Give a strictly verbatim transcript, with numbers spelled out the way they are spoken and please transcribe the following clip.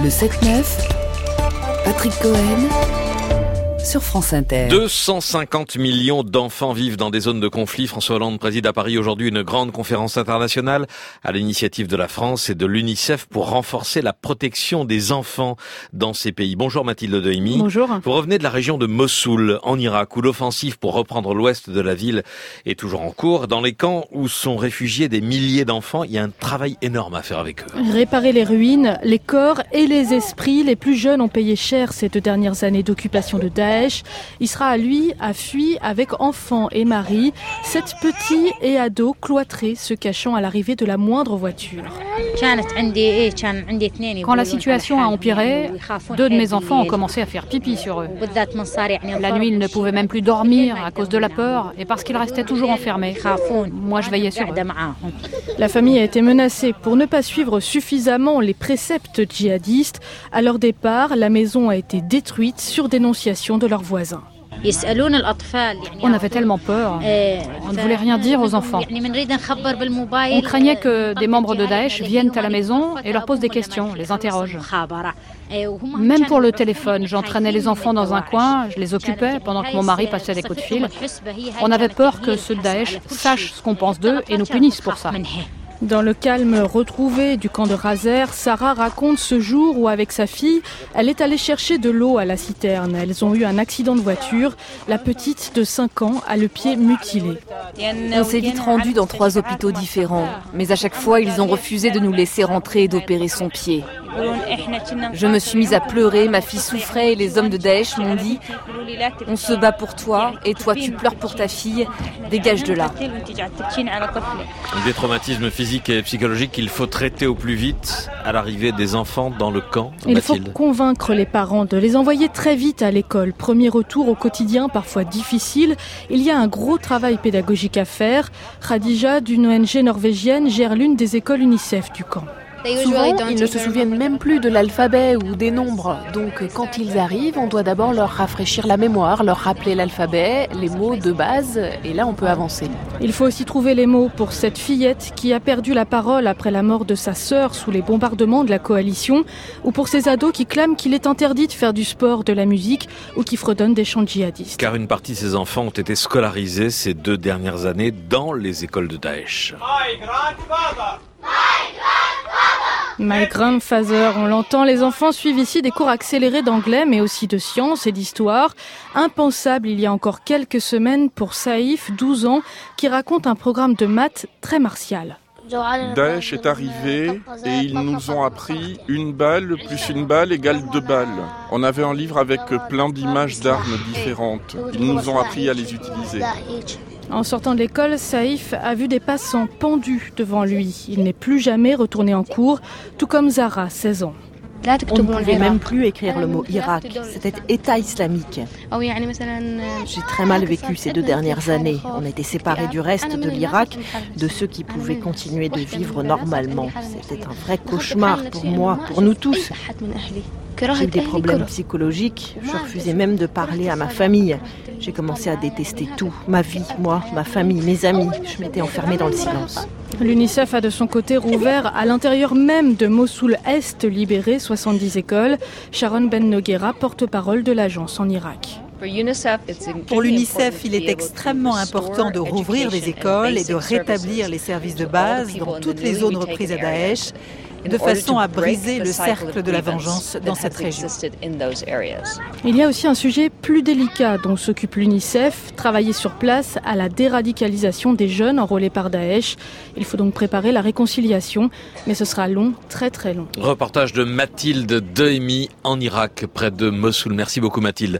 Le sept neuf, Patrick Cohen, sur France Inter. deux cent cinquante millions d'enfants vivent dans des zones de conflit. François Hollande préside à Paris aujourd'hui une grande conférence internationale à l'initiative de la France et de l'UNICEF pour renforcer la protection des enfants dans ces pays. Bonjour Mathilde Dehimi. Bonjour. Vous revenez de la région de Mossoul, en Irak, où l'offensive pour reprendre l'ouest de la ville est toujours en cours. Dans les camps où sont réfugiés des milliers d'enfants, il y a un travail énorme à faire avec eux. Réparer les ruines, les corps et les esprits. Les plus jeunes ont payé cher ces deux dernières années d'occupation de Daesh. Isra, lui, a fui avec enfants et mari, sept petits et ados cloîtrés, se cachant à l'arrivée de la moindre voiture. Quand la situation a empiré, deux de mes enfants ont commencé à faire pipi sur eux. La nuit, ils ne pouvaient même plus dormir à cause de la peur et parce qu'ils restaient toujours enfermés. Moi, je veillais sur eux. La famille a été menacée pour ne pas suivre suffisamment les préceptes djihadistes. À leur départ, la maison a été détruite sur dénonciation de leurs voisins. On avait tellement peur. On ne voulait rien dire aux enfants. On craignait que des membres de Daesh viennent à la maison et leur posent des questions, les interrogent. Même pour le téléphone, j'entraînais les enfants dans un coin, je les occupais pendant que mon mari passait des coups de fil. On avait peur que ceux de Daesh sachent ce qu'on pense d'eux et nous punissent pour ça. Dans le calme retrouvé du camp de Razer, Sarah raconte ce jour où, avec sa fille, elle est allée chercher de l'eau à la citerne. Elles ont eu un accident de voiture. La petite de cinq ans a le pied mutilé. On s'est vite rendu dans trois hôpitaux différents, mais à chaque fois, ils ont refusé de nous laisser rentrer et d'opérer son pied. Je me suis mise à pleurer, ma fille souffrait et les hommes de Daesh m'ont dit « On se bat pour toi et toi tu pleures pour ta fille, dégage de là ». Des traumatismes physiques et psychologiques qu'il faut traiter au plus vite à l'arrivée des enfants dans le camp. Il Mathilde. faut convaincre les parents de les envoyer très vite à l'école. Premier retour au quotidien, parfois difficile. Il y a un gros travail pédagogique à faire. Khadija, d'une O N G norvégienne, gère l'une des écoles UNICEF du camp. Souvent, ils ne se souviennent même plus de l'alphabet ou des nombres. Donc, quand ils arrivent, on doit d'abord leur rafraîchir la mémoire, leur rappeler l'alphabet, les mots de base, et là, on peut avancer. Il faut aussi trouver les mots pour cette fillette qui a perdu la parole après la mort de sa sœur sous les bombardements de la coalition, ou pour ces ados qui clament qu'il est interdit de faire du sport, de la musique, ou qui fredonnent des chants djihadistes. Car une partie de ces enfants ont été scolarisés ces deux dernières années dans les écoles de Daesh. My grandfather, on l'entend, les enfants suivent ici des cours accélérés d'anglais, mais aussi de sciences et d'histoire. Impensable il y a encore quelques semaines pour Saïf, douze ans, qui raconte un programme de maths très martial. Daesh est arrivé et ils nous ont appris une balle plus une balle égale deux balles. On avait un livre avec plein d'images d'armes différentes. Ils nous ont appris à les utiliser. En sortant de l'école, Saïf a vu des passants pendus devant lui. Il n'est plus jamais retourné en cours, tout comme Zara, seize ans. On ne pouvait même plus écrire le mot Irak, c'était État islamique. J'ai très mal vécu ces deux dernières années. On était séparés du reste de l'Irak, de ceux qui pouvaient continuer de vivre normalement. C'était un vrai cauchemar pour moi, pour nous tous. J'ai eu des problèmes psychologiques, je refusais même de parler à ma famille. J'ai commencé à détester tout, ma vie, moi, ma famille, mes amis. Je m'étais enfermée dans le silence. L'UNICEF a de son côté rouvert à l'intérieur même de Mossoul-Est libéré soixante-dix écoles. Sharon Ben Noguera, porte-parole de l'agence en Irak. Pour l'UNICEF, il est extrêmement important de rouvrir des écoles et de rétablir les services de base dans toutes les zones reprises à Daesh, de façon à briser le cercle de la vengeance dans cette région. Il y a aussi un sujet plus délicat dont s'occupe l'UNICEF, travailler sur place à la déradicalisation des jeunes enrôlés par Daesh. Il faut donc préparer la réconciliation, mais ce sera long, très très long. Reportage de Mathilde Dehimi en Irak, près de Mossoul. Merci beaucoup Mathilde.